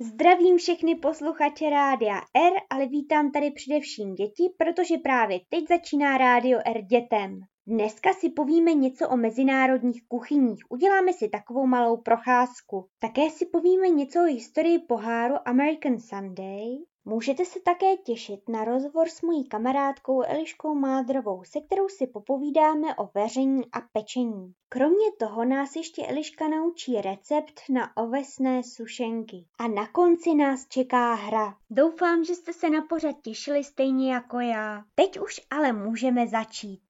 Zdravím všechny posluchače Rádia R, ale vítám tady především děti, protože právě teď začíná Rádio R dětem. Dneska si povíme něco o mezinárodních kuchyních, uděláme si takovou malou procházku. Také si povíme něco o historii poháru American Sunday. Můžete se také těšit na rozhovor s mojí kamarádkou Eliškou Mádrovou, se kterou si popovídáme o vaření a pečení. Kromě toho nás ještě Eliška naučí recept na ovesné sušenky. A na konci nás čeká hra. Doufám, že jste se na pořad těšili stejně jako já. Teď už ale můžeme začít.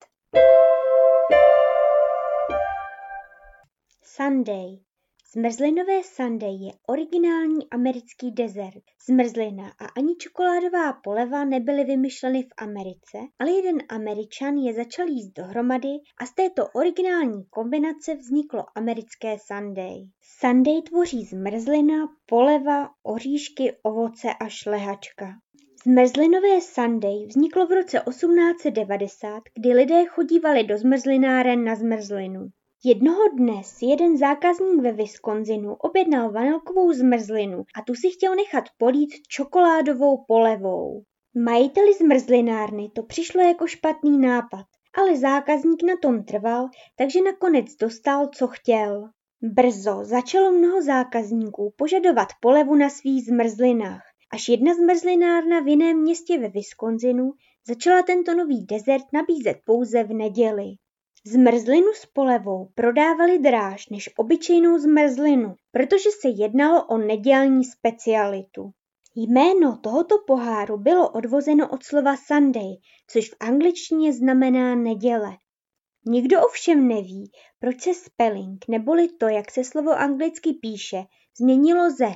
Sunday. Zmrzlinové sundae je originální americký dezert. Zmrzlina a ani čokoládová poleva nebyly vymyšleny v Americe, ale jeden Američan je začal jíst dohromady a z této originální kombinace vzniklo americké sundae. Sundae tvoří zmrzlina, poleva, oříšky, ovoce a šlehačka. Zmrzlinové sundae vzniklo v roce 1890, kdy lidé chodívali do zmrzlináren na zmrzlinu. Jednoho dne si jeden zákazník ve Wisconsinu objednal vanilkovou zmrzlinu a tu si chtěl nechat polít čokoládovou polevou. Majiteli zmrzlinárny to přišlo jako špatný nápad, ale zákazník na tom trval, takže nakonec dostal, co chtěl. Brzo začalo mnoho zákazníků požadovat polevu na svých zmrzlinách, až jedna zmrzlinárna v jiném městě ve Wisconsinu začala tento nový dezert nabízet pouze v neděli. Zmrzlinu s polevou prodávali dráž než obyčejnou zmrzlinu, protože se jednalo o nedělní specialitu. Jméno tohoto poháru bylo odvozeno od slova Sunday, což v angličtině znamená neděle. Nikdo ovšem neví, proč se spelling, neboli to, jak se slovo anglicky píše, změnilo ze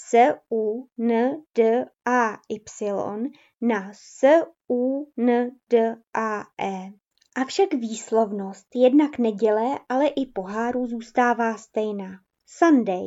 S-U-N-D-A-Y na S-U-N-D-A-E. Avšak výslovnost jednak neděle, ale i poháru zůstává stejná. Sunday.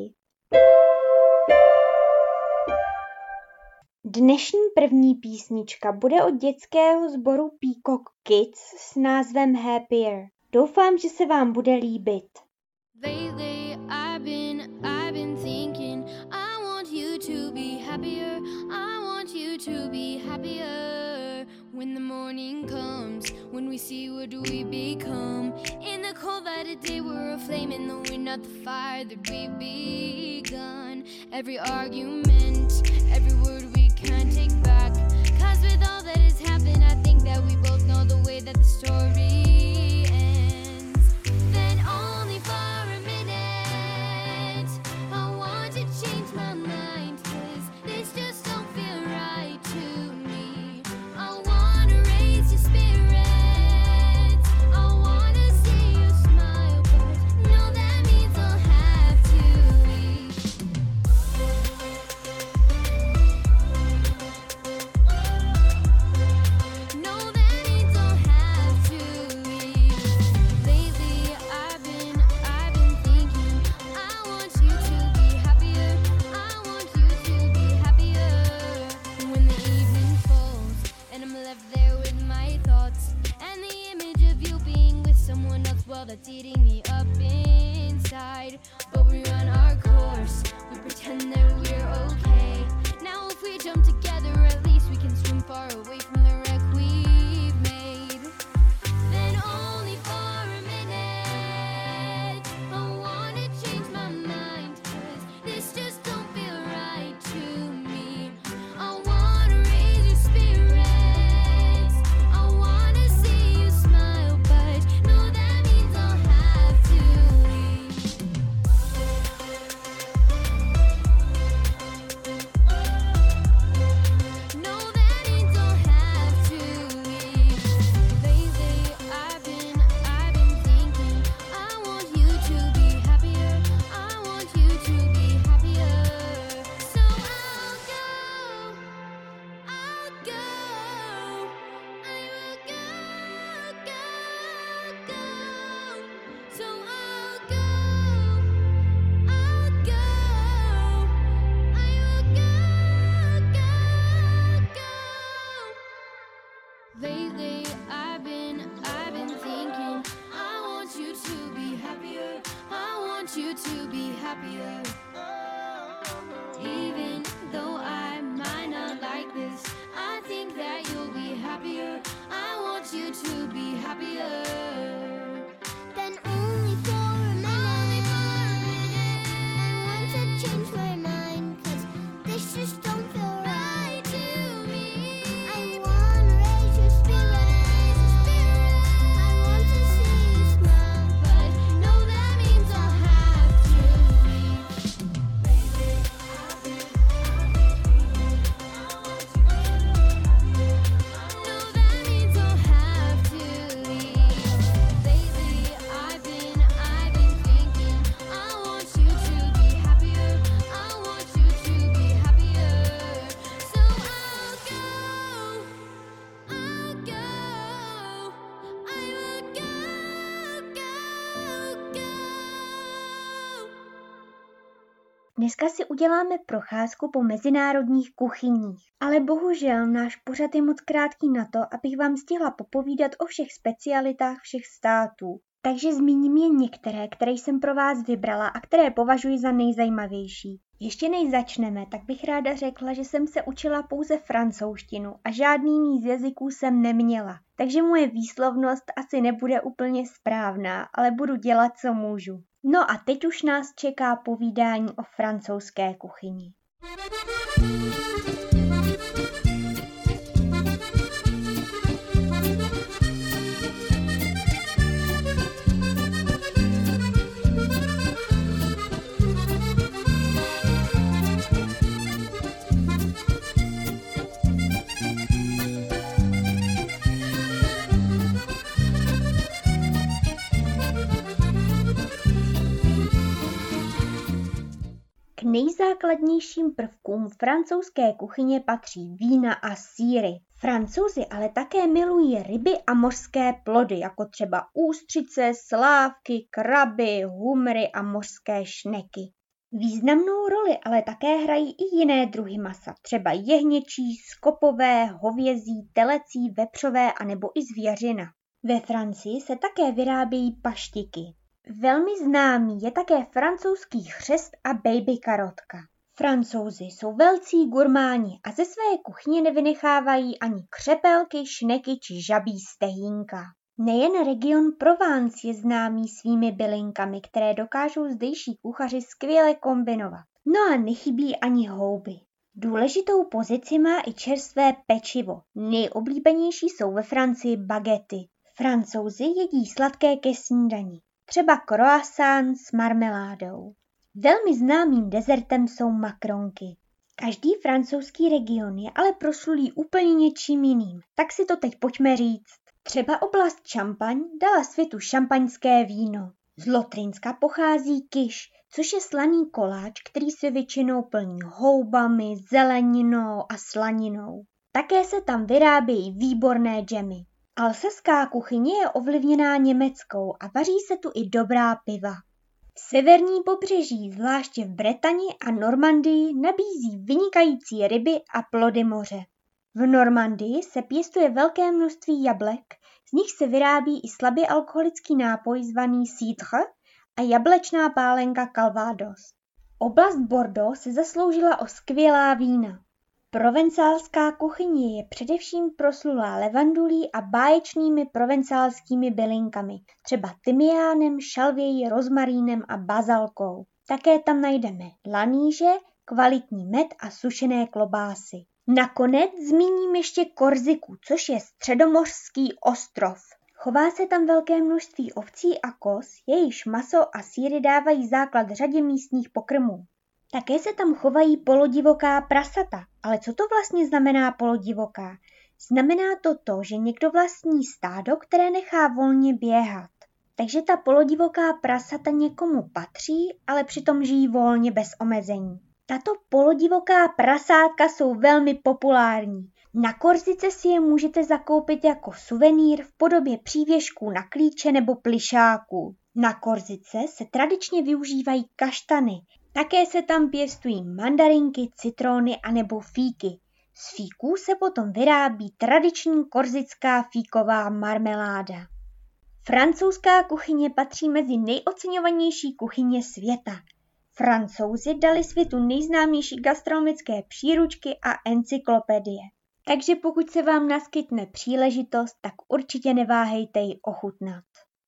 Dnešní první písnička bude od dětského sboru Peacock Kids s názvem Happier. Doufám, že se vám bude líbit. Lately I've been thinking I want you to be happier. I want you to be happier. When the morning comes, when we see what we become. In the cold light of day we're a flame in the wind, not the fire that we've begun. Every argument, every word we can't take back. Cause with all that has happened, I think that we both know the way that the story ends. Then only for a minute, I want to change my mind. Cause this just don't feel right to me. I wanna raise your spirits, I wanna see you smile, but no, that means I'll have to leave. No, that means I'll have to leave. Lately I've been thinking I want you to be happier. I want you to be happier. When the evening falls and I'm left there with my thoughts and the image of you being with someone else, well, that's eating me up inside. But we run our course, we pretend that we're okay. Now if we jump together, at least we can swim far away from the wreck we've made. Then only for a minute, I wanna change my mind. Cause this just don't feel right to me. I wanna raise your spirits, I wanna see you smile, but no, that means I'll have to leave. No, that means I'll have to leave. Lately I've been thinking I want you to be happier. I want you to be happier. So I'll go, I will go, go. So I'll go, I will go, go. Lately I've been thinking I want you to be happier. I want you to be happier. Even happier. I want you to be happier. Then only for a minute. I want to change my mind, 'cause this just don't feel right to me. I wanna raise your spirits. I want to see you smile, but no, that means I'll have to leave. No, that means I'll have to leave. Lately, I've been thinking, I want you to be happier. I want you to be happier. So I'll go. I will go, go. Dneska si uděláme procházku po mezinárodních kuchyních, ale bohužel náš pořad je moc krátký na to, abych vám stihla popovídat o všech specialitách všech států. Takže zmíním jen některé, které jsem pro vás vybrala a které považuji za nejzajímavější. Ještě než začneme, tak bych ráda řekla, že jsem se učila pouze francouzštinu a žádný jiný z jazyků jsem neměla. Takže moje výslovnost asi nebude úplně správná, ale budu dělat, co můžu. No a teď už nás čeká povídání o francouzské kuchyni. K nejzákladnějším prvkům francouzské kuchyně patří vína a sýry. Francouzi ale také milují ryby a mořské plody, jako třeba ústřice, slávky, kraby, humry a mořské šneky. Významnou roli ale také hrají i jiné druhy masa, třeba jehněčí, skopové, hovězí, telecí, vepřové anebo i zvěřina. Ve Francii se také vyrábějí paštiky. Velmi známý je také francouzský chřest a baby karotka. Francouzi jsou velcí gurmáni a ze své kuchyně nevynechávají ani křepelky, šneky či žabí stehínka. Nejen region Provence je známý svými bylinkami, které dokážou zdejší kuchaři skvěle kombinovat. No a nechybí ani houby. Důležitou pozici má i čerstvé pečivo. Nejoblíbenější jsou ve Francii bagety. Francouzi jedí sladké ke snídani. Třeba croissant s marmeládou. Velmi známým dezertem jsou makronky. Každý francouzský region je ale proslulý úplně něčím jiným, tak si to teď pojďme říct. Třeba oblast Champagne dala světu šampaňské víno. Z Lotrinska pochází kiš, což je slaný koláč, který se většinou plní houbami, zeleninou a slaninou. Také se tam vyrábějí výborné džemy. Alsaská kuchyně je ovlivněná německou a vaří se tu i dobrá piva. Severní pobřeží, zvláště v Bretani a Normandii, nabízí vynikající ryby a plody moře. V Normandii se pěstuje velké množství jablek, z nich se vyrábí i slabě alkoholický nápoj zvaný cidre a jablečná pálenka Calvados. Oblast Bordeaux se zasloužila o skvělá vína. Provencálská kuchyně je především proslulá levandulí a báječnými provencálskými bylinkami, třeba tymiánem, šalvějí, rozmarínem a bazalkou. Také tam najdeme laníže, kvalitní med a sušené klobásy. Nakonec zmíním ještě Korziku, což je středomořský ostrov. Chová se tam velké množství ovcí a koz, jejichž maso a sýry dávají základ řadě místních pokrmů. Také se tam chovají polodivoká prasata. Ale co to vlastně znamená polodivoká? Znamená to, že někdo vlastní stádo, které nechá volně běhat. Takže ta polodivoká prasata někomu patří, ale přitom žijí volně bez omezení. Tato polodivoká prasátka jsou velmi populární. Na Korzice si je můžete zakoupit jako suvenýr v podobě přívěšků na klíče nebo plišáků. Na Korzice se tradičně využívají kaštany. Také se tam pěstují mandarinky, citrony anebo fíky. Z fíků se potom vyrábí tradiční korzická fíková marmeláda. Francouzská kuchyně patří mezi nejoceňovanější kuchyně světa. Francouzi dali světu nejznámější gastronomické příručky a encyklopedie. Takže pokud se vám naskytne příležitost, tak určitě neváhejte ji ochutnat.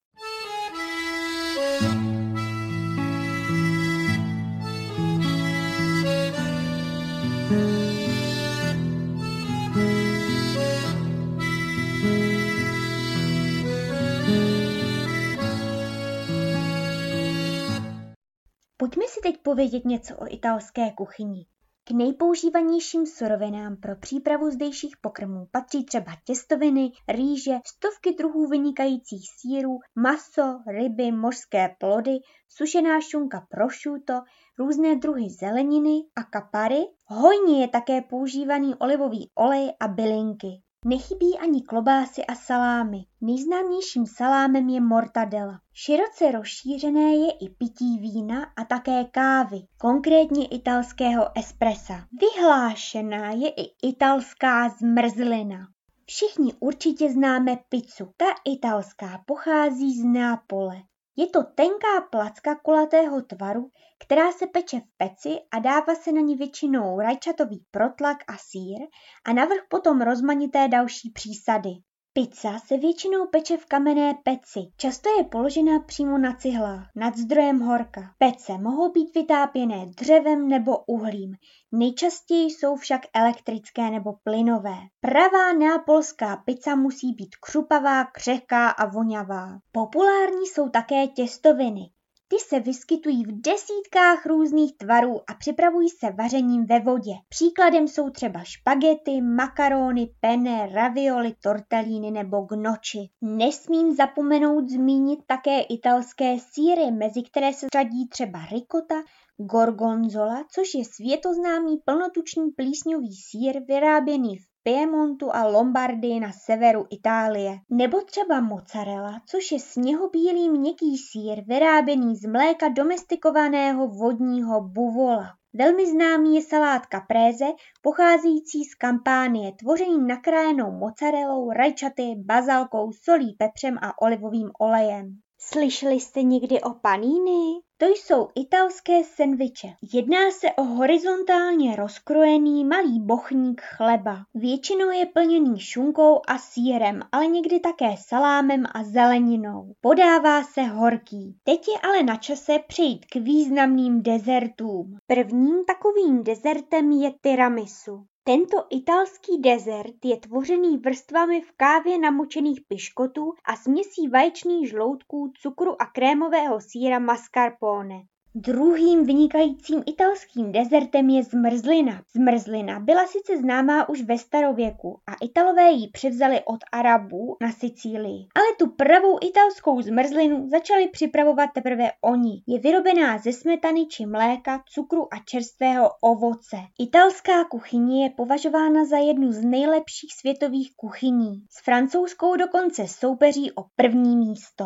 Pojďme si teď povědět něco o italské kuchyni. K nejpoužívanějším surovinám pro přípravu zdejších pokrmů patří třeba těstoviny, rýže, stovky druhů vynikajících sýrů, maso, ryby, mořské plody, sušená šunka prosciutto, různé druhy zeleniny a kapary. Hojně je také používaný olivový olej a bylinky. Nechybí ani klobásy a salámy. Nejznámějším salámem je mortadela. Široce rozšířené je i pití vína a také kávy, konkrétně italského espressa. Vyhlášená je i italská zmrzlina. Všichni určitě známe pizzu. Ta italská pochází z Neapole. Je to tenká placka kulatého tvaru, která se peče v peci a dává se na ní většinou rajčatový protlak a sýr a navrch potom rozmanité další přísady. Pizza se většinou peče v kamenné peci, často je položená přímo na cihlách, nad zdrojem horka. Pece mohou být vytápěné dřevem nebo uhlím, nejčastěji jsou však elektrické nebo plynové. Pravá neapolská pizza musí být křupavá, křehká a vonavá. Populární jsou také těstoviny. Ty se vyskytují v desítkách různých tvarů a připravují se vařením ve vodě. Příkladem jsou třeba špagety, makarony, penne, ravioli, tortellini nebo gnocchi. Nesmím zapomenout zmínit také italské sýry, mezi které se řadí třeba ricotta, gorgonzola, což je světoznámý plnotučný plísňový sýr vyráběný v Piemontu a Lombardii na severu Itálie. Nebo třeba mozzarella, což je sněhobílý měkký sýr vyráběný z mléka domestikovaného vodního buvola. Velmi známý je salát caprese, pocházející z Kampánie, tvořený nakrájenou mozzarellou, rajčaty, bazalkou, solí, pepřem a olivovým olejem. Slyšeli jste někdy o panini? To jsou italské sendviče. Jedná se o horizontálně rozkrojený malý bochník chleba. Většinou je plněný šunkou a sýrem, ale někdy také salámem a zeleninou. Podává se horký. Teď je ale na čase přejít k významným dezertům. Prvním takovým dezertem je tiramisu. Tento italský dezert je tvořený vrstvami v kávě namočených piškotů a směsí vaječných žloutků, cukru a krémového sýra mascarpone. Druhým vynikajícím italským dezertem je zmrzlina. Zmrzlina byla sice známá už ve starověku a Italové ji převzali od Arabů na Sicílii. Ale tu pravou italskou zmrzlinu začali připravovat teprve oni. Je vyrobená ze smetany či mléka, cukru a čerstvého ovoce. Italská kuchyně je považována za jednu z nejlepších světových kuchyní. S francouzskou dokonce soupeří o první místo.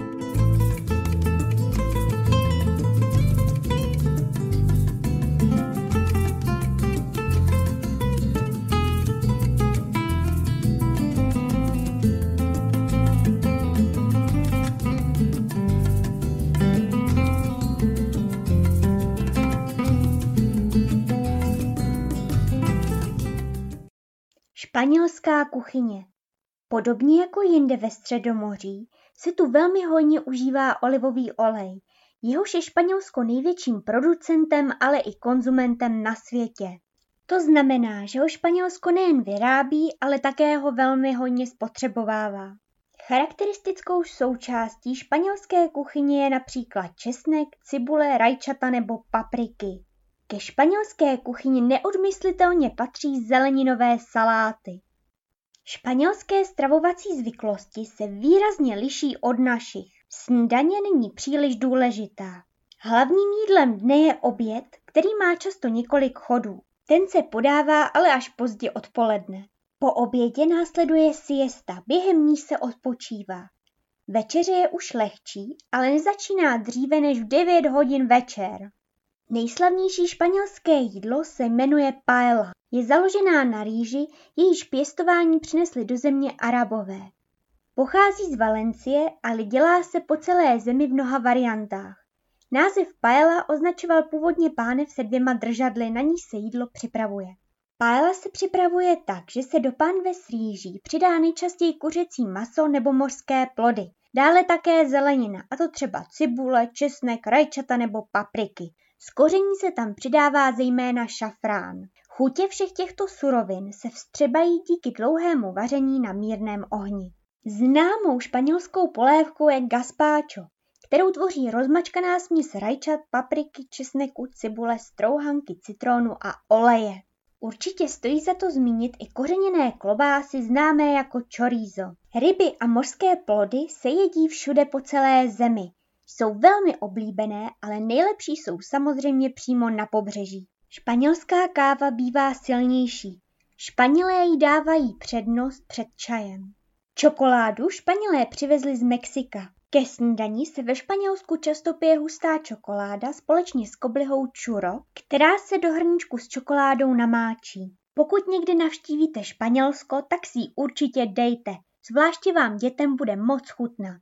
Španělská kuchyně. Podobně jako jinde ve Středomoří se tu velmi hojně užívá olivový olej. Jehož je Španělsko největším producentem, ale i konzumentem na světě. To znamená, že ho Španělsko nejen vyrábí, ale také ho velmi hojně spotřebovává. Charakteristickou součástí španělské kuchyně je například česnek, cibule, rajčata nebo papriky. Ke španělské kuchyni neodmyslitelně patří zeleninové saláty. Španělské stravovací zvyklosti se výrazně liší od našich. Snídaně není příliš důležitá. Hlavním jídlem dne je oběd, který má často několik chodů. Ten se podává ale až pozdě odpoledne. Po obědě následuje siesta, během níž se odpočívá. Večeře je už lehčí, ale nezačíná dříve než v 9 hodin večer. Nejslavnější španělské jídlo se jmenuje paella. Je založená na rýži, jejíž pěstování přinesli do země Arabové. Pochází z Valencie, ale dělá se po celé zemi v mnoha variantách. Název paella označoval původně pánev se 2 držadly, na níž se jídlo připravuje. Paella se připravuje tak, že se do pánve s rýží přidá nejčastěji kuřecí maso nebo mořské plody. Dále také zelenina, a to třeba cibule, česnek, rajčata nebo papriky. Z koření se tam přidává zejména šafrán. Chutě všech těchto surovin se vstřebají díky dlouhému vaření na mírném ohni. Známou španělskou polévkou je gazpacho, kterou tvoří rozmačkaná směs rajčat, papriky, česneku, cibule, strouhanky, citrónu a oleje. Určitě stojí za to zmínit i kořeněné klobásy známé jako chorizo. Ryby a mořské plody se jedí všude po celé zemi. Jsou velmi oblíbené, ale nejlepší jsou samozřejmě přímo na pobřeží. Španělská káva bývá silnější. Španělé jí dávají přednost před čajem. Čokoládu Španělé přivezli z Mexika. Ke snídani se ve Španělsku často pije hustá čokoláda společně s koblihou churro, která se do hrníčku s čokoládou namáčí. Pokud někdy navštívíte Španělsko, tak si ji určitě dejte. Zvláště vám dětem bude moc chutnat.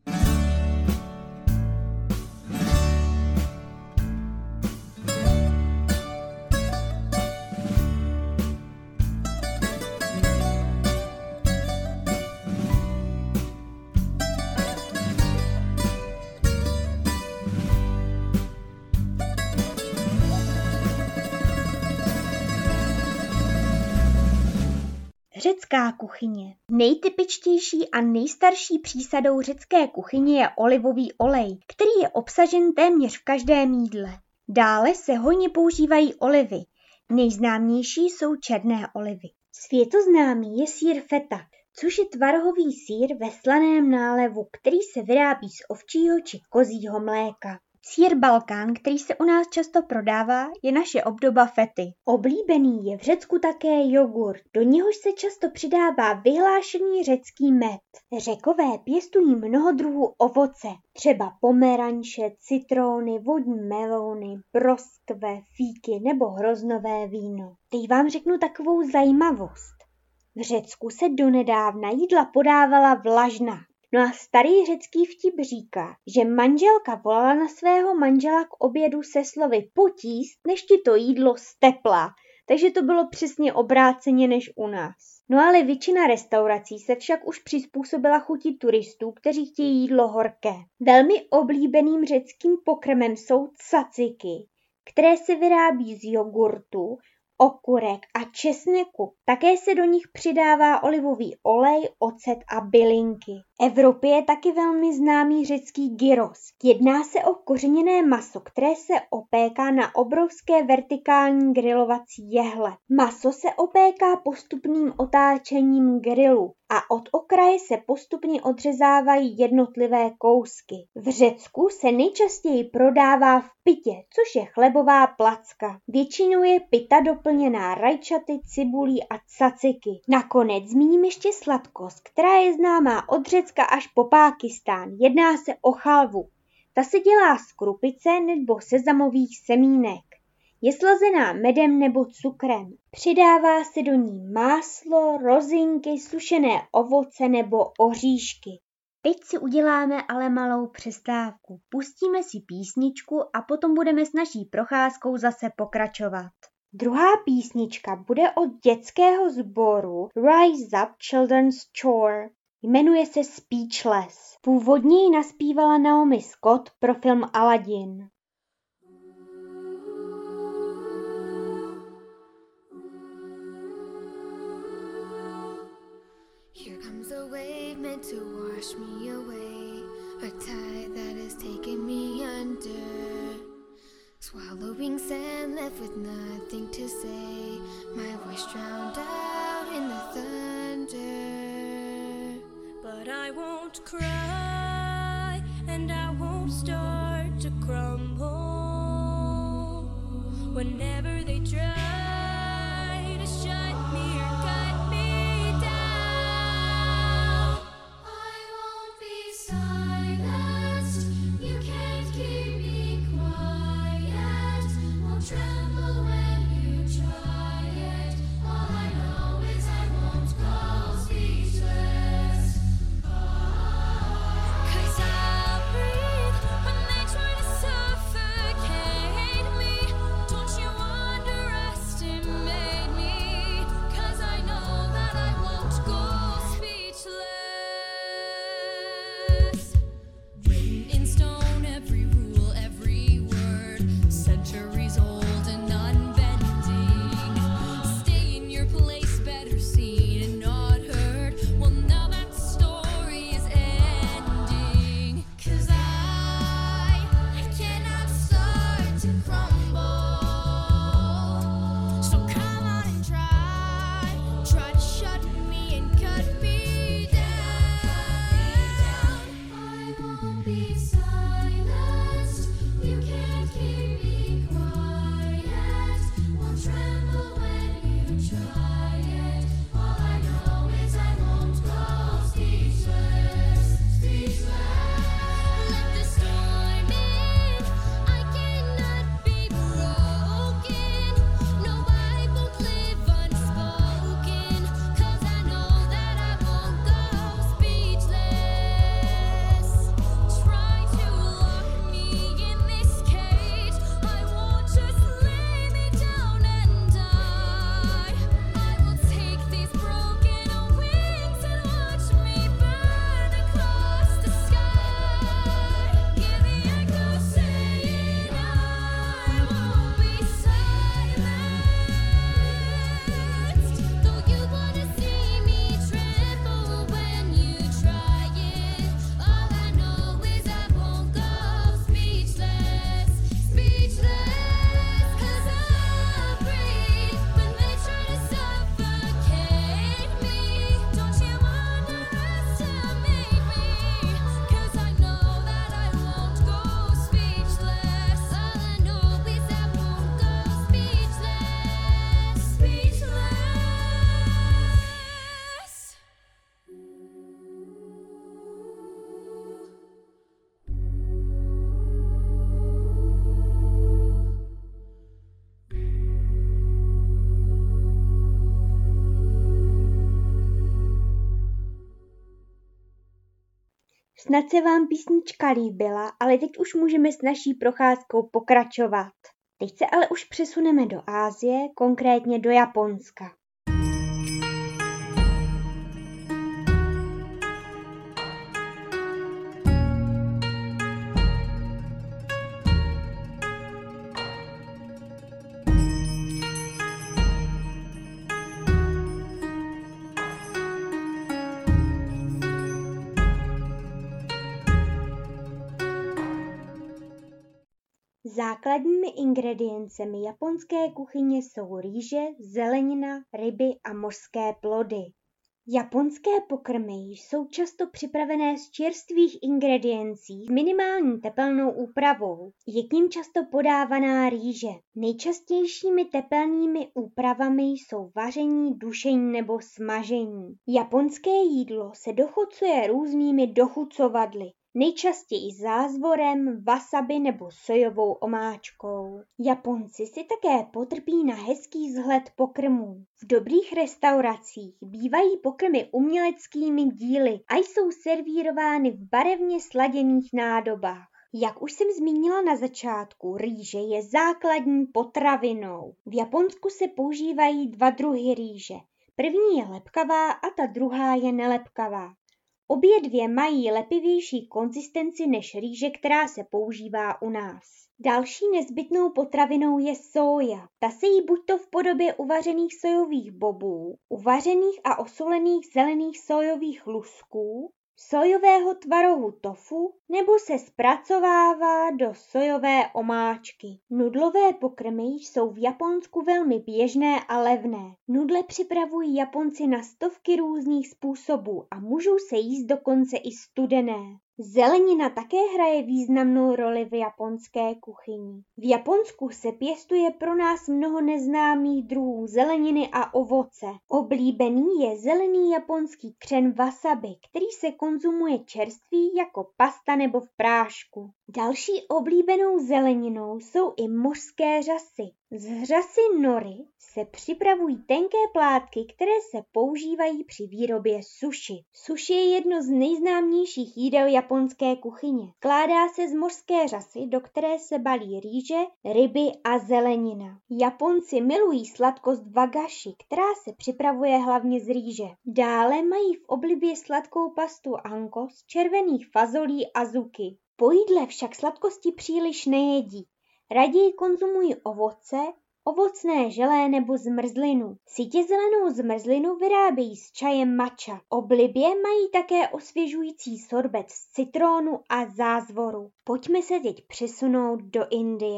Řecká kuchyně. Nejtypičtější a nejstarší přísadou řecké kuchyně je olivový olej, který je obsažen téměř v každém jídle. Dále se hojně používají olivy. Nejznámější jsou černé olivy. Světoznámý je sýr feta, což je tvarohový sýr ve slaném nálevu, který se vyrábí z ovčího či kozího mléka. Sýr Balkán, který se u nás často prodává, je naše obdoba fety. Oblíbený je v Řecku také jogurt, do něhož se často přidává vyhlášený řecký med. Řekové pěstují mnoho druhů ovoce, třeba pomeranče, citróny, vodní melouny, broskve, fíky nebo hroznové víno. Teď vám řeknu takovou zajímavost. V Řecku se donedávna jídla podávala vlažná. No a starý řecký vtip říká, že manželka volala na svého manžela k obědu se slovy pojď jíst, než ti to jídlo steplá, takže to bylo přesně obráceně než u nás. No ale většina restaurací se však už přizpůsobila chuti turistů, kteří chtějí jídlo horké. Velmi oblíbeným řeckým pokrmem jsou tzatziki, které se vyrábí z jogurtu, okurek a česneku. Také se do nich přidává olivový olej, ocet a bylinky. V Evropě je taky velmi známý řecký gyros. Jedná se o kořeněné maso, které se opéká na obrovské vertikální grilovací jehle. Maso se opéká postupným otáčením grilu a od okraje se postupně odřezávají jednotlivé kousky. V Řecku se nejčastěji prodává v pitě, což je chlebová placka. Většinou je pita doplněná rajčaty, cibulí a tzatziki. Nakonec zmíním ještě sladkost, která je známá od Řecka až po Pákistán. Jedná se o chalvu. Ta se dělá z krupice nebo sezamových semínek. Je slazená medem nebo cukrem. Přidává se do ní máslo, rozinky, sušené ovoce nebo oříšky. Teď si uděláme ale malou přestávku. Pustíme si písničku a potom budeme s naší procházkou zase pokračovat. Druhá písnička bude od dětského sboru Rise Up Children's Choir. Jmenuje se Speechless. Původně ji naspívala Naomi Scott pro film Aladdin. Here comes a wave meant to wash me away, a tide that has taken me under. Swallowing sand left with nothing to say, my voice drowned out in the thunder. But I won't cry, and I won't start to crumble. Whenever they try to shut me or cut me down, I won't be silenced. You can't keep me quiet. Won't tremble when you try it. All I know is I won't go speechless. 'Cause I'll breathe when Snad se vám písnička líbila, ale teď už můžeme s naší procházkou pokračovat. Teď se ale už přesuneme do Asie, konkrétně do Japonska. Základními ingrediencemi japonské kuchyně jsou rýže, zelenina, ryby a mořské plody. Japonské pokrmy jsou často připravené z čerstvých ingrediencí s minimální tepelnou úpravou. Je k nim často podávaná rýže. Nejčastějšími tepelnými úpravami jsou vaření, dušení nebo smažení. Japonské jídlo se dochucuje různými dochucovadly. Nejčastěji zázvorem, wasabi nebo sojovou omáčkou. Japonci si také potrpí na hezký vzhled pokrmů. V dobrých restauracích bývají pokrmy uměleckými díly a jsou servírovány v barevně sladěných nádobách. Jak už jsem zmínila na začátku, rýže je základní potravinou. V Japonsku se používají 2 druhy rýže. První je lepkavá a ta druhá je nelepkavá. Obě dvě mají lepivější konzistenci než rýže, která se používá u nás. Další nezbytnou potravinou je sója. Ta se jí buďto v podobě uvařených sojových bobů, uvařených a osolených zelených sójových lusků, sójového tvarohu tofu nebo se zpracovává do sójové omáčky. Nudlové pokrmy jsou v Japonsku velmi běžné a levné. Nudle připravují Japonci na stovky různých způsobů a můžou se jíst dokonce i studené. Zelenina také hraje významnou roli v japonské kuchyni. V Japonsku se pěstuje pro nás mnoho neznámých druhů zeleniny a ovoce. Oblíbený je zelený japonský křen wasabi, který se konzumuje čerstvý jako pasta nebo v prášku. Další oblíbenou zeleninou jsou i mořské řasy. Z řasy nori se připravují tenké plátky, které se používají při výrobě sushi. Sushi je jedno z nejznámějších jídel japonské kuchyně. Skládá se z mořské řasy, do které se balí rýže, ryby a zelenina. Japonci milují sladkost wagashi, která se připravuje hlavně z rýže. Dále mají v oblibě sladkou pastu anko z červených fazolí a zuki. Po jídle však sladkosti příliš nejedí. Raději konzumují ovoce, ovocné želé nebo zmrzlinu. Sitě zelenou zmrzlinu vyrábějí s čajem matcha. Oblibě mají také osvěžující sorbet z citrónu a zázvoru. Pojďme se teď přesunout do Indie.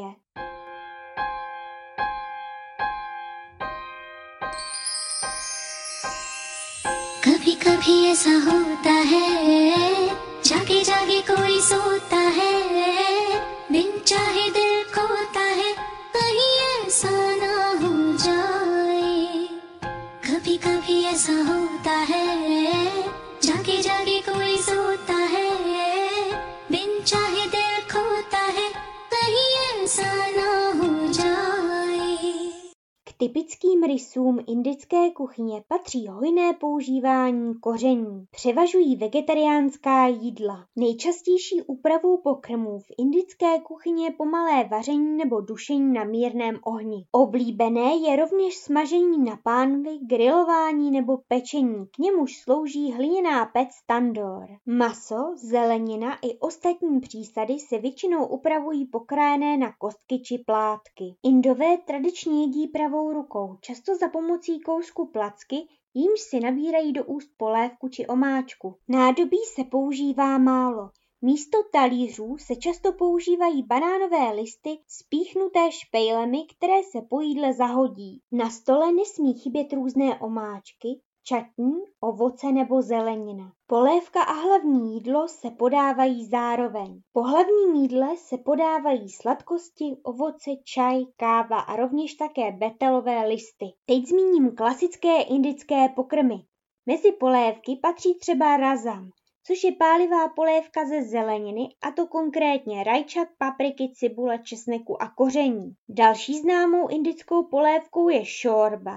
कभी कभी ऐसा होता है जागे जागे कोई सोता है बिन चाहे दिल खोता है कहीं ऐसा ना हो जाए कभी कभी ऐसा होता है जागे जागे कोई सोता है बिन चाहे दिल खोता है कहीं ऐसा ना हो जाए। K typickým rysům indické kuchyně patří hojné používání koření. Převažují vegetariánská jídla. Nejčastější úpravou pokrmů v indické kuchyni je pomalé vaření nebo dušení na mírném ohni. Oblíbené je rovněž smažení na pánvi, grilování nebo pečení. K němuž slouží hliněná pec tandoor. Maso, zelenina i ostatní přísady se většinou upravují pokrájené na kostky či plátky. Indové tradičně jedí pravou rukou, často za pomocí kousku placky, jímž si nabírají do úst polévku či omáčku. Nádobí se používá málo. Místo talířů se často používají banánové listy spíchnuté špejlemi, které se po jídle zahodí. Na stole nesmí chybět různé omáčky, čatní, ovoce nebo zelenina. Polévka a hlavní jídlo se podávají zároveň. Po hlavním jídle se podávají sladkosti, ovoce, čaj, káva a rovněž také betelové listy. Teď zmíním klasické indické pokrmy. Mezi polévky patří třeba razam, což je pálivá polévka ze zeleniny, a to konkrétně rajčat, papriky, cibule, česneku a koření. Další známou indickou polévkou je šorba,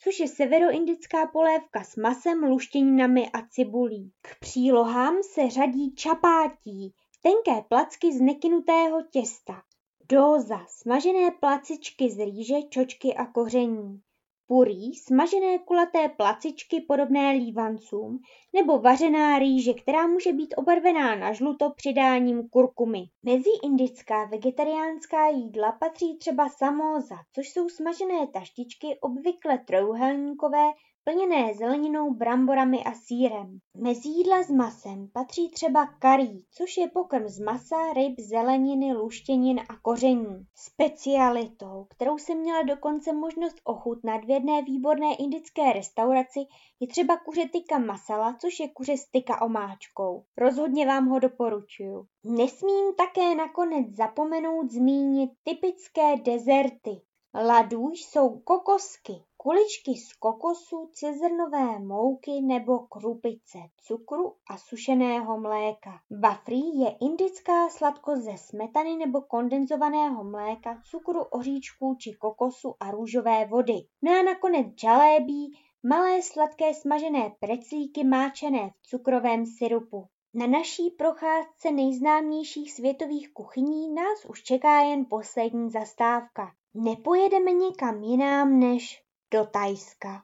což je severoindická polévka s masem, luštěninami a cibulí. K přílohám se řadí čapátí, tenké placky z nekynutého těsta, dóza, smažené placičky z rýže, čočky a koření, purý, smažené kulaté placičky podobné lívancům, nebo vařená rýže, která může být obarvená na žluto přidáním kurkumy. Mezi indická vegetariánská jídla patří třeba samóza, což jsou smažené taštičky obvykle trojúhelníkové, plněné zeleninou, bramborami a sýrem. Mezi jídla s masem patří třeba curry, což je pokrm z masa, ryb, zeleniny, luštěnin a koření. Specialitou, kterou jsem měla dokonce možnost ochutnat v jedné výborné indické restauraci, je třeba kuře tikka masala, což je kuře s tikka omáčkou. Rozhodně vám ho doporučuju. Nesmím také nakonec zapomenout zmínit typické dezerty. Ladů jsou kokosky, kuličky z kokosu, cizrnové mouky nebo krupice, cukru a sušeného mléka. Wafrí je indická sladkost ze smetany nebo kondenzovaného mléka, cukru, oříšků či kokosu a růžové vody. No a nakonec džalébí, malé sladké smažené preclíky máčené v cukrovém syrupu. Na naší procházce nejznámějších světových kuchyní nás už čeká jen poslední zastávka. Nepojedeme nikam jinam než do Thajska.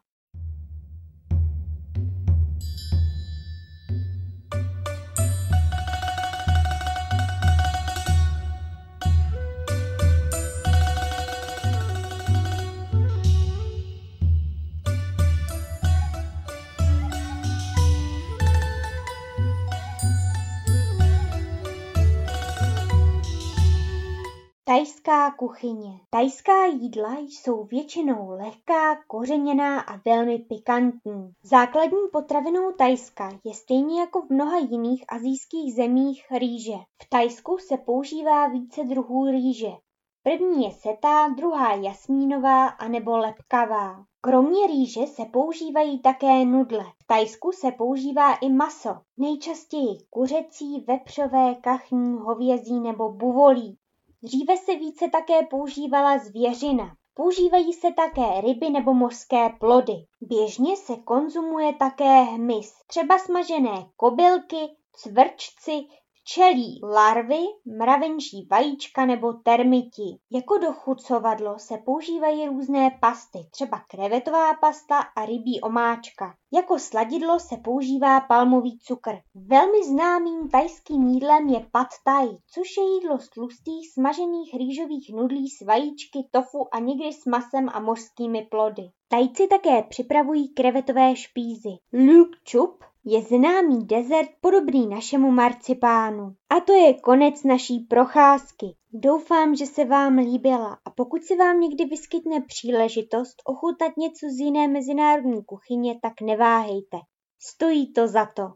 Thajská kuchyně. Thajská jídla jsou většinou lehká, kořeněná a velmi pikantní. Základní potravinou Thajska je stejně jako v mnoha jiných asijských zemích rýže. V Thajsku se používá více druhů rýže. První je setá, druhá jasmínová anebo lepkavá. Kromě rýže se používají také nudle. V Thajsku se používá i maso, nejčastěji kuřecí, vepřové, kachní, hovězí nebo buvolí. Dříve se více také používala zvěřina. Používají se také ryby nebo mořské plody. Běžně se konzumuje také hmyz, třeba smažené kobylky, cvrčci, včelí larvy, mravenčí vajíčka nebo termiti. Jako dochucovadlo se používají různé pasty, třeba krevetová pasta a rybí omáčka. Jako sladidlo se používá palmový cukr. Velmi známým thajským jídlem je pad thai, což je jídlo z tlustých smažených rýžových nudlí s vajíčky, tofu a někdy s masem a mořskými plody. Thajci také připravují krevetové špízy. Luộc chup je známý dezert podobný našemu marcipánu. A to je konec naší procházky. Doufám, že se vám líbila a pokud se vám někdy vyskytne příležitost ochutnat něco z jiné mezinárodní kuchyně, tak neváhejte. Stojí to za to.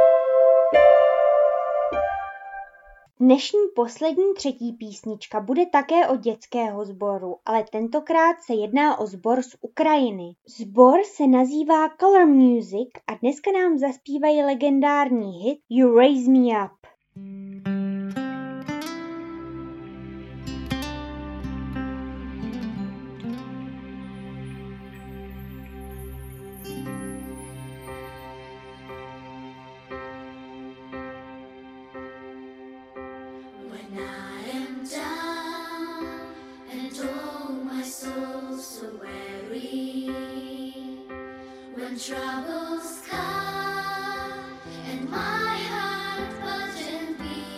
Dnešní poslední třetí písnička bude také od dětského sboru, ale tentokrát se jedná o sbor z Ukrajiny. Sbor se nazývá Color Music a dneska nám zaspívají legendární hit You Raise Me Up. When I am down and oh my soul so weary, when troubles come and my heart burdened be,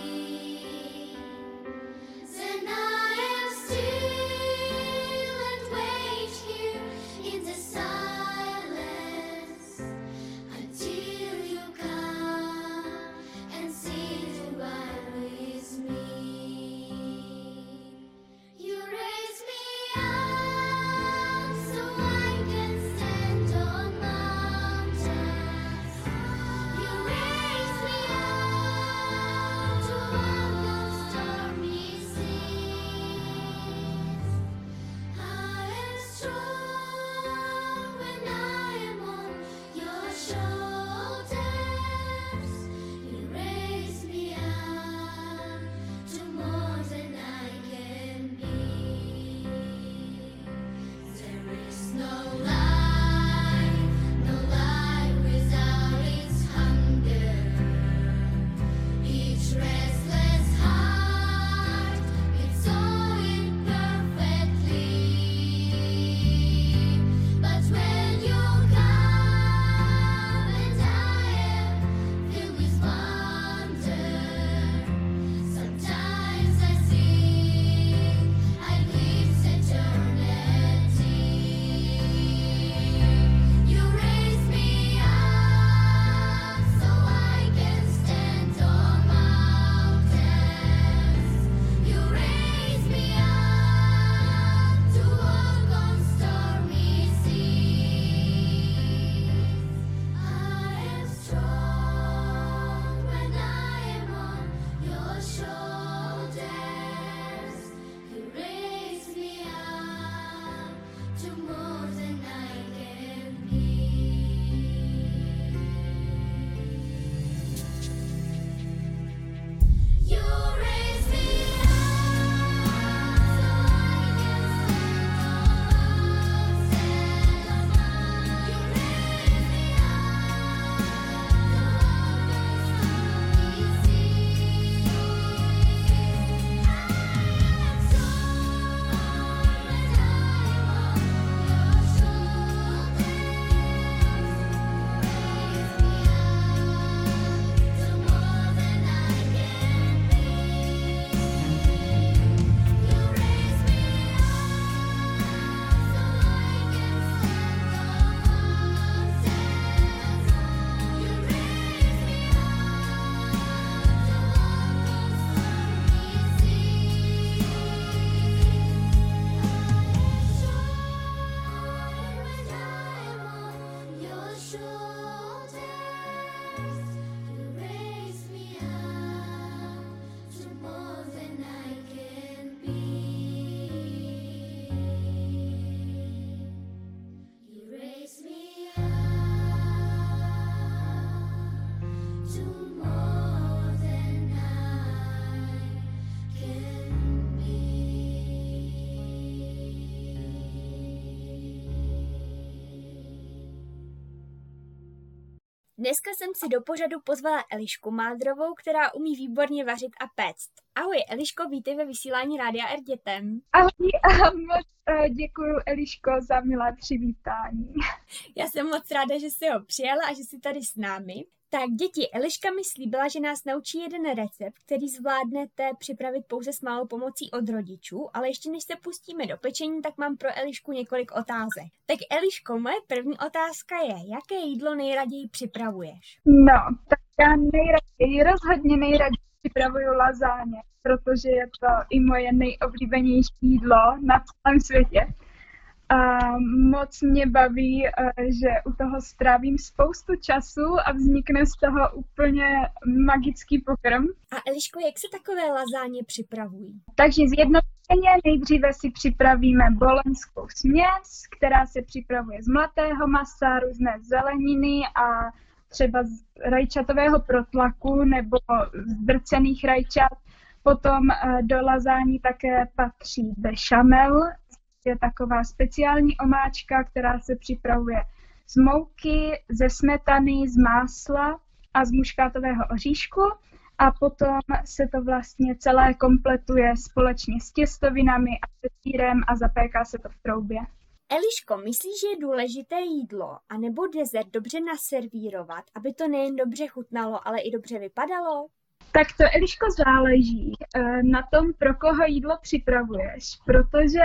Dneska jsem si do pořadu pozvala Elišku Mádrovou, která umí výborně vařit a péct. Ahoj Eliško, vítej ve vysílání Rádia R dětem. Ahoj a moc děkuji Eliško za milé přivítání. Já jsem moc ráda, že jsi ho přijala a že jsi tady s námi. Tak děti, Eliška mi slíbila, že nás naučí jeden recept, který zvládnete připravit pouze s malou pomocí od rodičů, ale ještě než se pustíme do pečení, tak mám pro Elišku několik otázek. Tak Eliško, moje první otázka je, jaké jídlo nejraději připravuješ? No, tak já rozhodně nejraději připravuju lazáně, protože je to i moje nejoblíbenější jídlo na celém světě. A moc mě baví, že u toho strávím spoustu času a vznikne z toho úplně magický pokrm. A Eliško, jak se takové lazáně připravují? Takže zjednodušeně nejdříve si připravíme boloňskou směs, která se připravuje z mletého masa, různé zeleniny a třeba z rajčatového protlaku nebo z drcených rajčat. Potom do lazání také patří bešamel, je taková speciální omáčka, která se připravuje z mouky, ze smetany, z másla a z muškátového oříšku. A potom se to vlastně celé kompletuje společně s těstovinami a se sýrem a zapéká se to v troubě. Eliško, myslíš, že je důležité jídlo anebo dezert dobře naservírovat, aby to nejen dobře chutnalo, ale i dobře vypadalo? Tak to, Eliško, záleží na tom, pro koho jídlo připravuješ, protože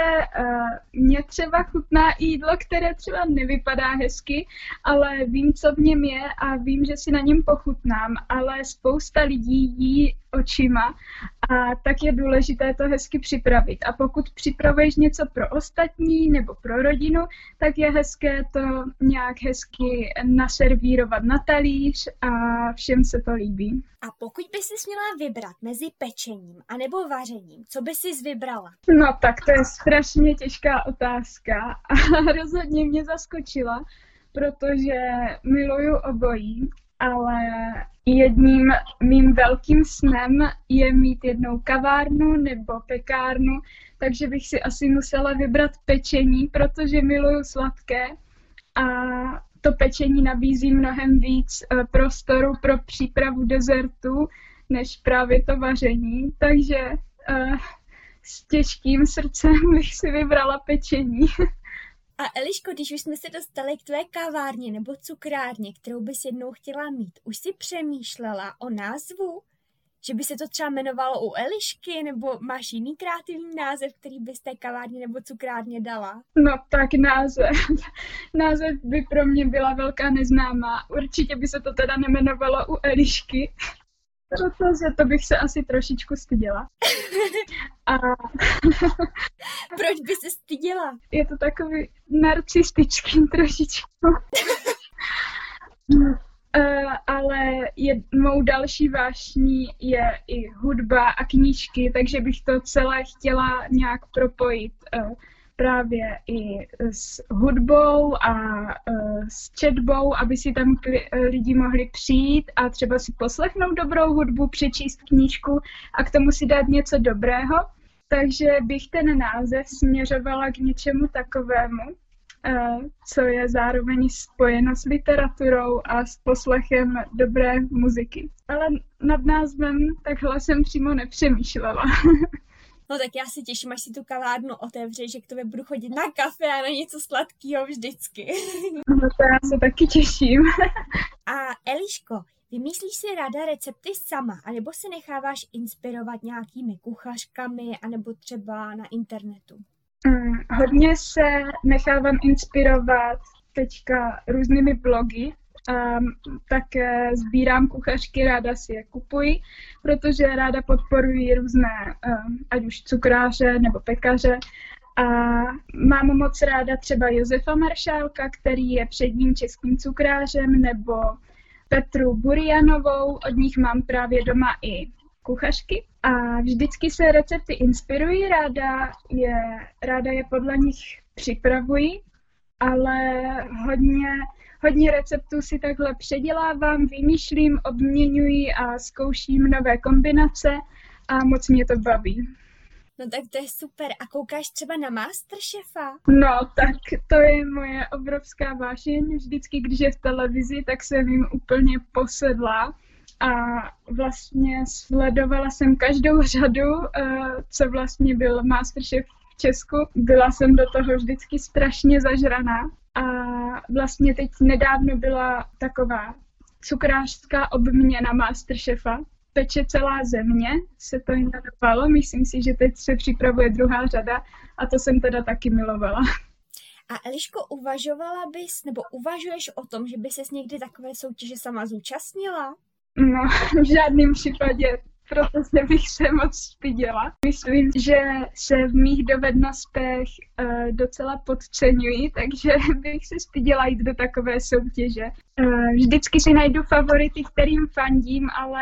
mě třeba chutná jídlo, které třeba nevypadá hezky, ale vím, co v něm je a vím, že si na něm pochutnám, ale spousta lidí jí očima a tak je důležité to hezky připravit. A pokud připravuješ něco pro ostatní nebo pro rodinu, tak je hezké to nějak hezky naservírovat na talíř a všem se to líbí. A pokud by si měla vybrat mezi pečením anebo vařením, co by si vybrala? No tak to je strašně těžká otázka a rozhodně mě zaskočila, protože miluju obojí, ale jedním mým velkým snem je mít jednou kavárnu nebo pekárnu, takže bych si asi musela vybrat pečení, protože miluju sladké a to pečení nabízí mnohem víc prostoru pro přípravu dezertu, než právě to vaření, takže s těžkým srdcem bych si vybrala pečení. A Eliško, když už jsme se dostali k tvé kavárně nebo cukrárně, kterou bys jednou chtěla mít, už jsi přemýšlela o názvu? Že by se to třeba jmenovalo u Elišky, nebo máš jiný kreativní název, který bys té kavárně nebo cukrárně dala? No tak název by pro mě byla velká neznámá. Určitě by se to teda nemenovalo u Elišky, protože to bych se asi trošičku styděla. A proč by se styděla? Je to takový narcistický trošičku. Ale mou další vášní je i hudba a knížky, takže bych to celé chtěla nějak propojit právě i s hudbou a s četbou, aby si tam lidi mohli přijít a třeba si poslechnout dobrou hudbu, přečíst knížku a k tomu si dát něco dobrého. Takže bych ten název směřovala k něčemu takovému, co je zároveň spojeno s literaturou a s poslechem dobré muziky. Ale nad názvem takhle jsem přímo nepřemýšlela. No tak já se těším, až si tu kavárnu otevřeš, že k tobě budu chodit na kafe a na něco sladkého vždycky. No to já se taky těším. A Eliško, vymýšlíš si ráda recepty sama, anebo se necháváš inspirovat nějakými kuchařkami, anebo třeba na internetu? Hodně se nechávám inspirovat teďka různými blogy, také sbírám kuchařky, ráda si je kupuji, protože ráda podporuji různé, ať už cukráře nebo pekaře. A mám moc ráda třeba Josefa Maršálka, který je předním českým cukrářem, nebo Petru Burianovou, od nich mám právě doma i kuchařky. A vždycky se recepty inspirují, ráda je podle nich připravuji, ale hodně receptů si takhle předělávám, vymýšlím, obměňuji a zkouším nové kombinace a moc mě to baví. No tak to je super. A koukáš třeba na Masterchefa? No, tak to je moje obrovská vášeň. Vždycky, když je v televizi, tak jsem jim úplně posedla. A vlastně sledovala jsem každou řadu, co vlastně byl Masterchef v Česku. Byla jsem do toho vždycky strašně zažraná. A vlastně teď nedávno byla taková cukrářská obměna Masterchefa. Peče celá země, se to jmenovalo. Myslím si, že teď se připravuje druhá řada a to jsem teda taky milovala. A Eliško, uvažovala bys, nebo uvažuješ o tom, že by ses někdy takové soutěže sama zúčastnila? No, v žádném případě, protože bych se moc styděla. Myslím, že se v mých dovednostech docela podceňuji, takže bych se styděla jít do takové soutěže. Vždycky si najdu favority, kterým fandím, ale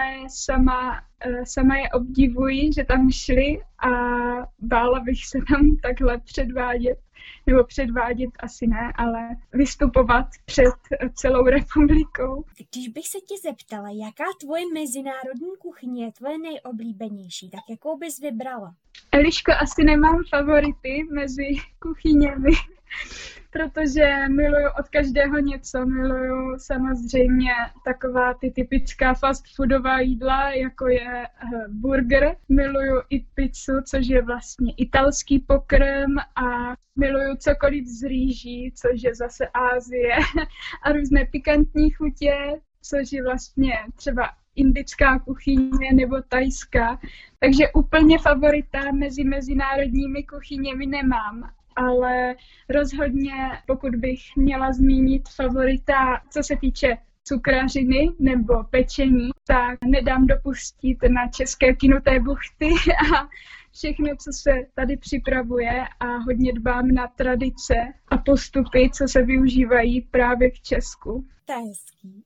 sama je obdivuji, že tam šli a bála bych se tam takhle předvádět. Nebo předvádět asi ne, ale vystupovat před celou republikou. Když bych se tě zeptala, jaká tvoje mezinárodní kuchyně je tvoje nejoblíbenější, tak jakou bys vybrala? Eliško, asi nemám favority mezi kuchyněmi, protože miluju od každého něco. Miluju samozřejmě taková ty typická fast foodová jídla, jako je burger. Miluju i pizzu, což je vlastně italský pokrm a miluju cokoliv z rýží, což je zase Asie a různé pikantní chutě, což je vlastně třeba indická kuchyně nebo tajská. Takže úplně favorita mezi mezinárodními kuchyněmi nemám. Ale rozhodně, pokud bych měla zmínit favorita, co se týče cukrařiny nebo pečení, tak nedám dopustit na české kynuté buchty a všechno, co se tady připravuje a hodně dbám na tradice a postupy, co se využívají právě v Česku. To je hezký.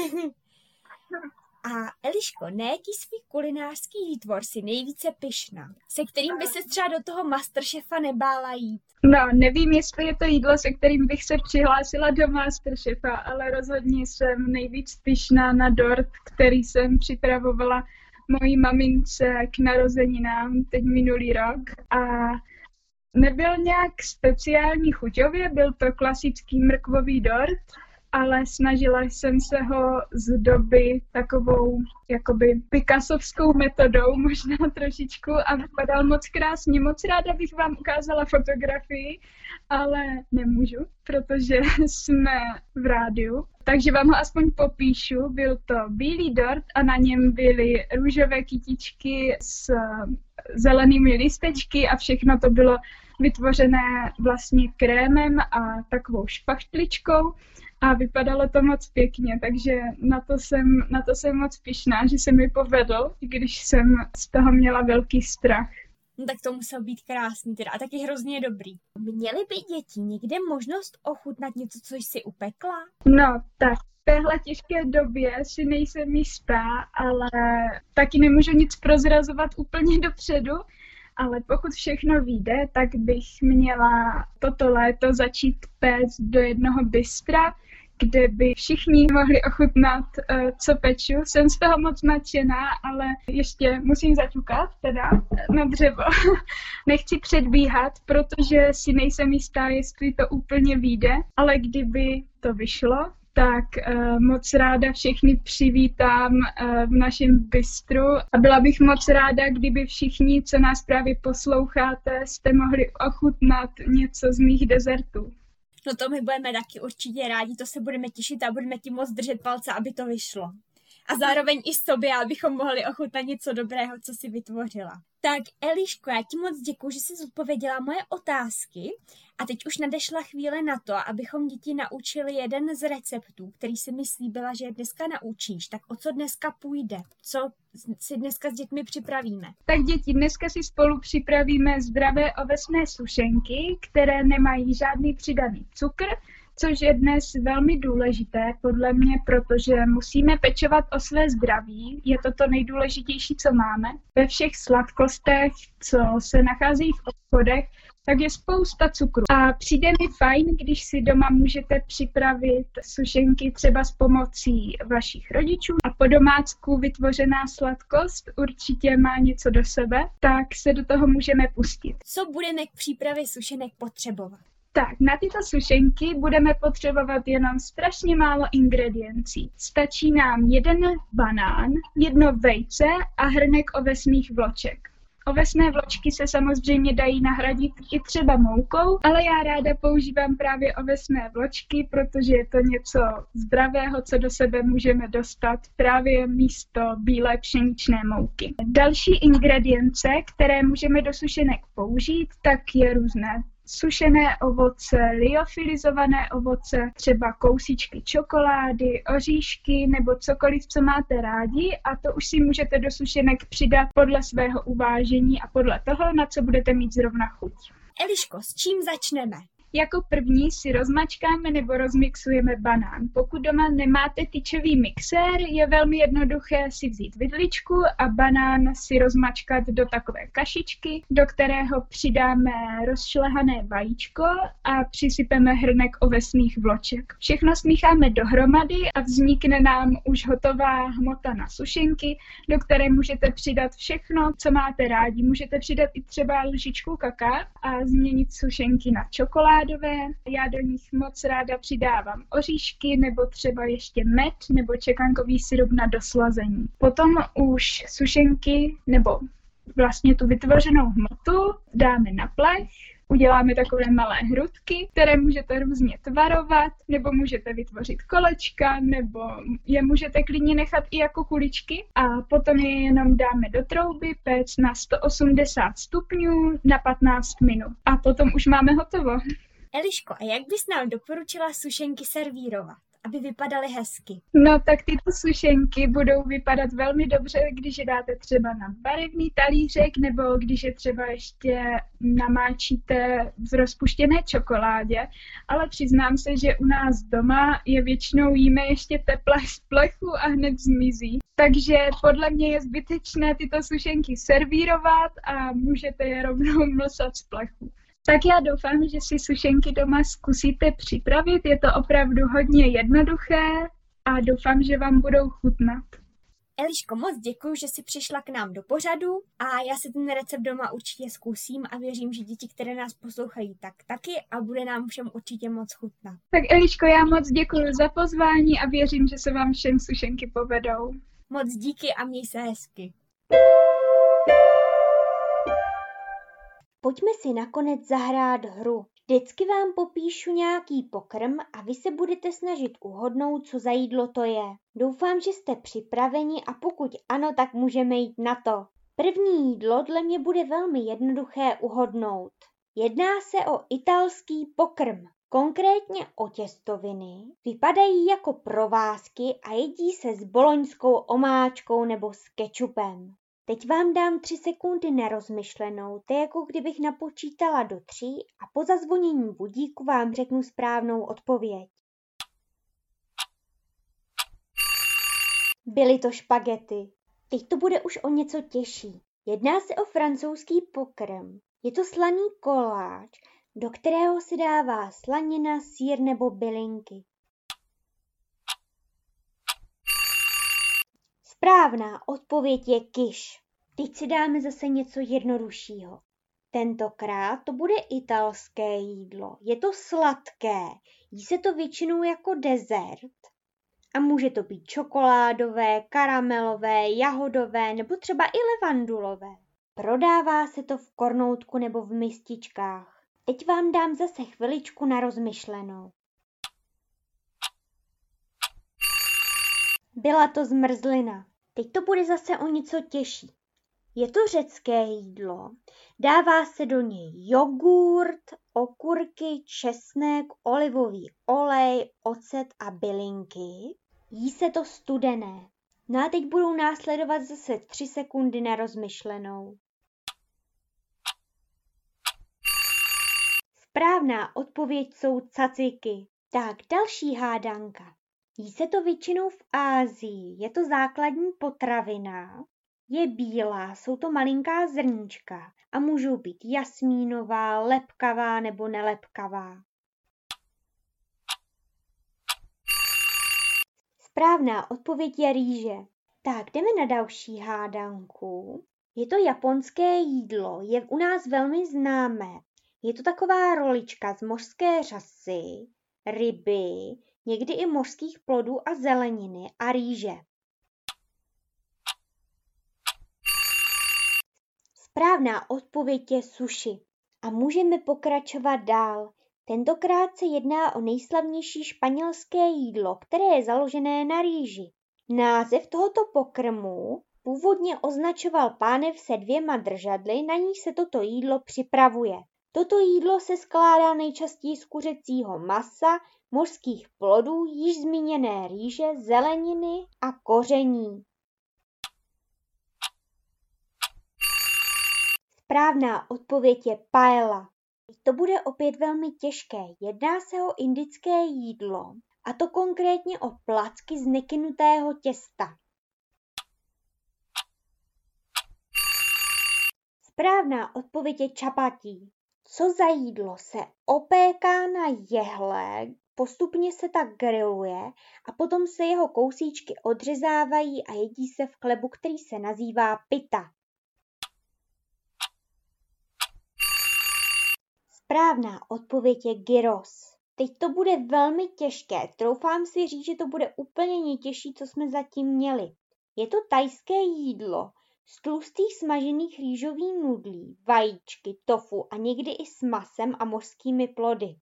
A Eliško, na jaký svý kulinářský výtvor si nejvíce pyšná? Se kterým by se třeba do toho Masterchefa nebála jít? No, nevím, jestli je to jídlo, se kterým bych se přihlásila do Masterchefa, ale rozhodně jsem nejvíc pyšná na dort, který jsem připravovala mojí mamince k narozeninám teď minulý rok. A nebyl nějak speciální chuťově, byl to klasický mrkvový dort, ale snažila jsem se ho zdobit takovou jakoby picassovskou metodou, možná trošičku, a vypadal moc krásně. Moc ráda bych vám ukázala fotografii, ale nemůžu, protože jsme v rádiu. Takže vám ho aspoň popíšu. Byl to bílý dort a na něm byly růžové kytičky s zelenými listečky a všechno to bylo vytvořené vlastně krémem a takovou špachtličkou. A vypadalo to moc pěkně, takže na to jsem moc pyšná, že se mi povedl, i když jsem z toho měla velký strach. No tak to musel být krásný teda a taky hrozně dobrý. Měly by děti někde možnost ochutnat něco, co jsi upekla? No tak v téhle těžké době si nejsem jistá, ale taky nemůžu nic prozrazovat úplně dopředu. Ale pokud všechno vyjde, tak bych měla toto léto začít péct do jednoho bystra, kde by všichni mohli ochutnat, co peču. Jsem z toho moc nadšená, ale ještě musím zaťukat teda na dřevo. Nechci předbíhat, protože si nejsem jistá, jestli to úplně vyjde, ale kdyby to vyšlo, tak moc ráda všechny přivítám v našem bistru a byla bych moc ráda, kdyby všichni, co nás právě posloucháte, jste mohli ochutnat něco z mých dezertů. No to my budeme taky určitě rádi, to se budeme těšit a budeme ti moc držet palce, aby to vyšlo. A zároveň i sobě, abychom mohli ochutnat něco dobrého, co si vytvořila. Tak Eliško, já ti moc děkuju, že jsi zodpověděla moje otázky a teď už nadešla chvíle na to, abychom děti naučili jeden z receptů, který si mi slíbila, že je dneska naučíš. Tak o co dneska půjde? Co si dneska s dětmi připravíme? Tak děti, dneska si spolu připravíme zdravé ovesné sušenky, které nemají žádný přidaný cukr, což je dnes velmi důležité podle mě, protože musíme pečovat o své zdraví. Je to to nejdůležitější, co máme. Ve všech sladkostech, co se nacházejí v obchodech, tak je spousta cukru. A přijde mi fajn, když si doma můžete připravit sušenky třeba s pomocí vašich rodičů a po domácku vytvořená sladkost určitě má něco do sebe, tak se do toho můžeme pustit. Co budeme k přípravě sušenek potřebovat? Tak, na tyto sušenky budeme potřebovat jenom strašně málo ingrediencí. Stačí nám 1 banán, 1 vejce a hrnek ovesných vloček. Ovesné vločky se samozřejmě dají nahradit i třeba moukou, ale já ráda používám právě ovesné vločky, protože je to něco zdravého, co do sebe můžeme dostat právě místo bílé pšeničné mouky. Další ingredience, které můžeme do sušenek použít, tak je různé sušené ovoce, liofilizované ovoce, třeba kousíčky čokolády, oříšky nebo cokoliv, co máte rádi, a to už si můžete do sušenek přidat podle svého uvážení a podle toho, na co budete mít zrovna chuť. Eliško, s čím začneme? Jako první si rozmačkáme nebo rozmixujeme banán. Pokud doma nemáte tyčový mixér, je velmi jednoduché si vzít vidličku a banán si rozmačkat do takové kašičky, do kterého přidáme rozšlehané vajíčko a přisypeme hrnek ovesných vloček. Všechno smícháme dohromady a vznikne nám už hotová hmota na sušenky, do které můžete přidat všechno, co máte rádi. Můžete přidat i třeba lžičku kakaa a změnit sušenky na čokoládu. Já do nich moc ráda přidávám oříšky nebo třeba ještě med nebo čekankový syrup na doslazení. Potom už sušenky nebo vlastně tu vytvořenou hmotu dáme na plech, uděláme takové malé hrudky, které můžete různě tvarovat, nebo můžete vytvořit kolečka, nebo je můžete klidně nechat i jako kuličky a potom je jenom dáme do trouby, péct na 180 stupňů na 15 minut. A potom už máme hotovo. Eliško, a jak bys nám doporučila sušenky servírovat, aby vypadaly hezky? No tak tyto sušenky budou vypadat velmi dobře, když je dáte třeba na barevný talířek, nebo když je třeba ještě namáčíte v rozpuštěné čokoládě, ale přiznám se, že u nás doma je většinou jíme ještě teple z plechu a hned zmizí. Takže podle mě je zbytečné tyto sušenky servírovat a můžete je rovnou mlsat z plechu. Tak já doufám, že si sušenky doma zkusíte připravit. Je to opravdu hodně jednoduché a doufám, že vám budou chutnat. Eliško, moc děkuji, že jsi přišla k nám do pořadu a já si ten recept doma určitě zkusím a věřím, že děti, které nás poslouchají, tak taky a bude nám všem určitě moc chutnat. Tak Eliško, já moc děkuji za pozvání a věřím, že se vám všem sušenky povedou. Moc díky a měj se hezky. Pojďme si nakonec zahrát hru. Vždycky vám popíšu nějaký pokrm a vy se budete snažit uhodnout, co za jídlo to je. Doufám, že jste připraveni a pokud ano, tak můžeme jít na to. První jídlo dle mě bude velmi jednoduché uhodnout. Jedná se o italský pokrm, konkrétně o těstoviny. Vypadají jako provázky a jedí se s boloňskou omáčkou nebo s kečupem. Teď vám dám 3 sekundy na rozmyšlenou, to je jako kdybych napočítala do 3 a po zazvonění budíku vám řeknu správnou odpověď. Byly to špagety. Teď to bude už o něco těžší. Jedná se o francouzský pokrm. Je to slaný koláč, do kterého se dává slanina, sýr nebo bylinky. Správná odpověď je kyš. Teď si dáme zase něco jednoduššího. Tentokrát to bude italské jídlo. Je to sladké. Jí se to většinou jako dezert. A může to být čokoládové, karamelové, jahodové nebo třeba i levandulové. Prodává se to v kornoutku nebo v mističkách. Teď vám dám zase chviličku na rozmyšlenou. Byla to zmrzlina. Teď to bude zase o něco těžší. Je to řecké jídlo. Dává se do něj jogurt, okurky, česnek, olivový olej, ocet a bylinky. Jí se to studené. No a teď budou následovat zase 3 sekundy na rozmyšlenou. Správná odpověď jsou caciky. Tak, další hádanka. Jí se to většinou v Asii. Je to základní potravina. Je bílá, jsou to malinká zrníčka a můžou být jasmínová, lepkavá nebo nelepkavá. Správná odpověď je rýže. Tak, jdeme na další hádanku. Je to japonské jídlo, je u nás velmi známé. Je to taková rolička z mořské řasy, ryby, někdy i mořských plodů a zeleniny a rýže. Správná odpověď je sushi. A můžeme pokračovat dál. Tentokrát se jedná o nejslavnější španělské jídlo, které je založené na rýži. Název tohoto pokrmu původně označoval pánev se 2 držadly, na níž se toto jídlo připravuje. Toto jídlo se skládá nejčastěji z kuřecího masa, mořských plodů, již zmíněné rýže, zeleniny a koření. Správná odpověď je paella. To bude opět velmi těžké. Jedná se o indické jídlo, a to konkrétně o placky z nekynutého těsta. Správná odpověď je chapati. Co za jídlo se opéká na jehle, postupně se tak griluje a potom se jeho kousíčky odřezávají a jedí se v chlebu, který se nazývá pita. Správná odpověď je gyros. Teď to bude velmi těžké, troufám si říct, že to bude úplně nejtěžší, co jsme zatím měli. Je to thajské jídlo z tlustých smažených rýžových nudlí, vajíčky, tofu a někdy i s masem a mořskými plody.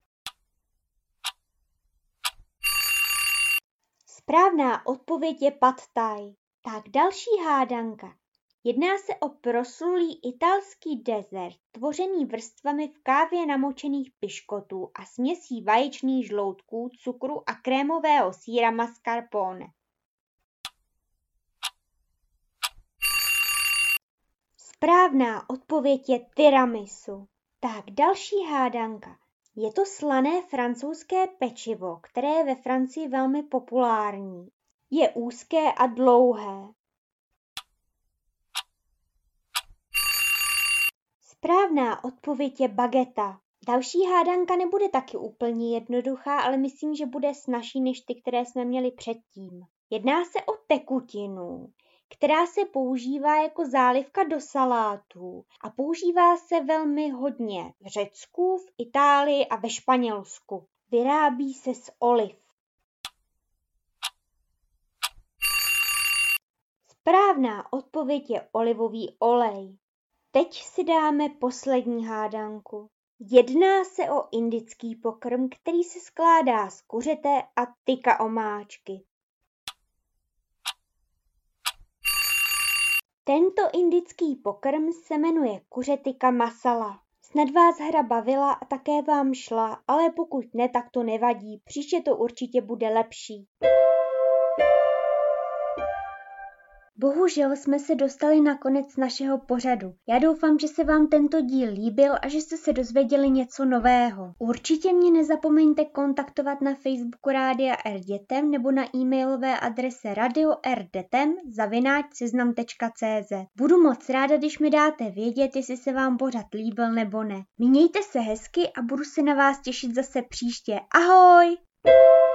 Správná odpověď je pad thai. Tak další hádanka. Jedná se o proslulý italský dezert, tvořený vrstvami v kávě namočených piškotů a směsí vaječných žloutků, cukru a krémového sýra mascarpone. Správná odpověď je tiramisu. Tak další hádanka. Je to slané francouzské pečivo, které je ve Francii velmi populární. Je úzké a dlouhé. Správná odpověď je bageta. Další hádanka nebude taky úplně jednoduchá, ale myslím, že bude snazší než ty, které jsme měli předtím. Jedná se o tekutinu, která se používá jako zálivka do salátů a používá se velmi hodně v Řecku, v Itálii a ve Španělsku. Vyrábí se z oliv. Správná odpověď je olivový olej. Teď si dáme poslední hádanku. Jedná se o indický pokrm, který se skládá z kuřete a tikka omáčky. Tento indický pokrm se jmenuje kuře tikka masala. Snad vás hra bavila a také vám šla, ale pokud ne, tak to nevadí, příště to určitě bude lepší. Bohužel jsme se dostali na konec našeho pořadu. Já doufám, že se vám tento díl líbil a že jste se dozvěděli něco nového. Určitě mě nezapomeňte kontaktovat na Facebooku Rádia R Dětem nebo na e-mailové adrese radiordětem@seznam.cz. Budu moc ráda, když mi dáte vědět, jestli se vám pořad líbil nebo ne. Mějte se hezky a budu se na vás těšit zase příště. Ahoj!